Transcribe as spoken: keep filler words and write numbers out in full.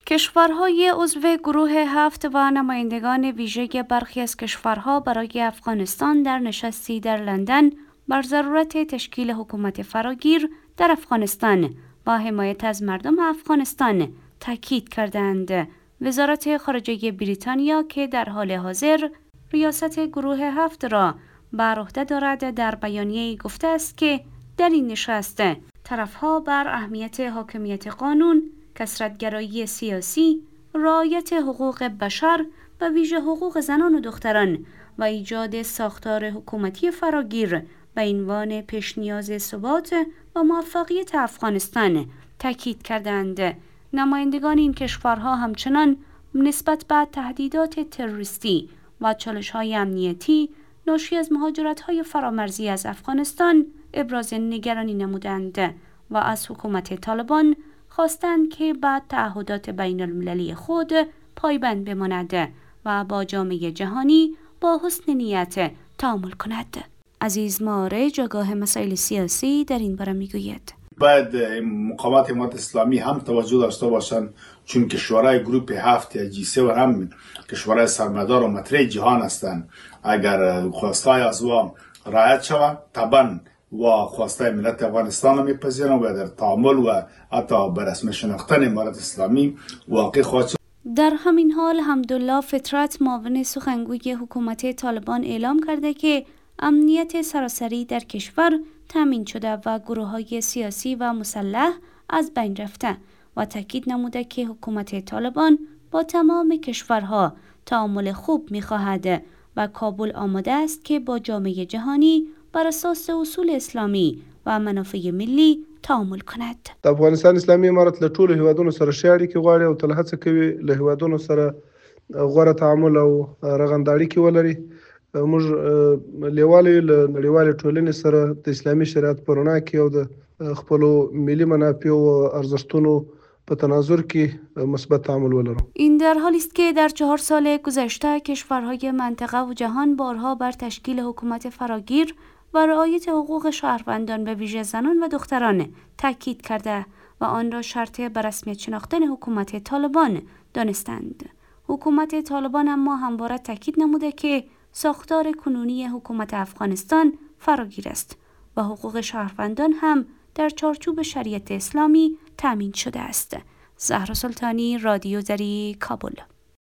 کشورهای عضو گروه هفت و نمایندگان ویژه برخی از کشورها برای افغانستان در نشستی در لندن بر ضرورت تشکیل حکومت فراگیر در افغانستان و حمایت از مردم افغانستان تاکید کردند. وزارت خارجه بریتانیا که در حال حاضر ریاست گروه هفت را بر عهده دارد در بیانیه‌ای گفته است که در این نشست طرف‌ها بر اهمیت حاکمیت قانون، کثرت‌گرایی سیاسی، رعایت حقوق بشر و ویژه حقوق زنان و دختران و ایجاد ساختار حکومتی فراگیر به عنوان پیش نیاز ثبات و موفقیت افغانستان تاکید کردند. نمایندگان این کشورها همچنان نسبت به تهدیدات تروریستی و چالش‌های امنیتی ناشی از مهاجرت‌های فرامرزی از افغانستان ابراز نگرانی نمودند و از حکومت طالبان خواستند که به تعهدات بین المللی خود پایبند بماند و با جامعه جهانی با حسن نیت تعامل کند. عزیز ماره جاگاه مسائل سیاسی در این باره میگوید باید مقامات امارت اسلامی هم توجه داشته باشند، چون کشورهای گروپ هفت یا جی سه و هم کشورهای سرمایه‌دار و مطرح جهان هستند. اگر خواستهای از او رعایت شود طبعا و خواسته ملت افغانستان را میپذیرند و در تعامل و حتی به رسم شناختن امارت اسلامی واقع خواهد شد. در همین حال حمدالله فطرت معاون سخنگوی حکومت طالبان اعلام کرده که امنیت سراسری در کشور تامین شده و گروه‌های سیاسی و مسلح از بین رفته و تاکید نموده که حکومت طالبان با تمام کشورها تعامل خوب می‌خواهد و کابل آماده است که با جامعه جهانی بر اساس اصول اسلامی و منافع ملی تعامل کند. د افغانستان اسلامي امارت له ټولو هیوادونو سره ښې اړیکې غواړي او تل هڅه کوي له هیوادونو سره غوره تعامل او رغنده اړیکې ولري. موږ لیواله له نړیوالې ټولنې سره د اسلامي شریعت په رڼا کې او د خپلو ملي منافع او ارزښتونو به تناظر کې مثبت تعامل ولرو. این در حالی است که در چهار سال گذشته کشورهای منطقه و جهان بارها بر تشکیل حکومت فراگیر و رعایت حقوق شهروندان به ویژه زنان و دختران تاکید کرده و آن را شرط به رسمیت شناختن حکومت طالبان دانستند. حکومت طالبان اما همواره تاکید نموده که ساختار کنونی حکومت افغانستان فراگیر است و حقوق شهروندان هم در چارچوب شریعت اسلامی تامین شده است. زهرا سلطانی، رادیو زری، کابل.